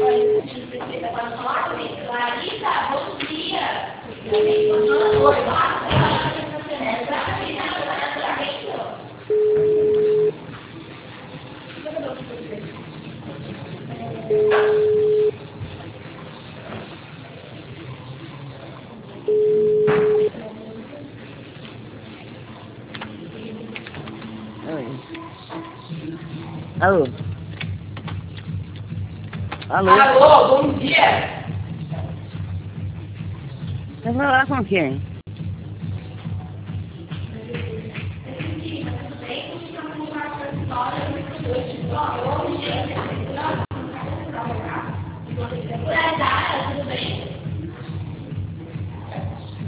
Larissa, bom dia. Oi, Alô? Alô? alô, bom dia. Quer falar com quem?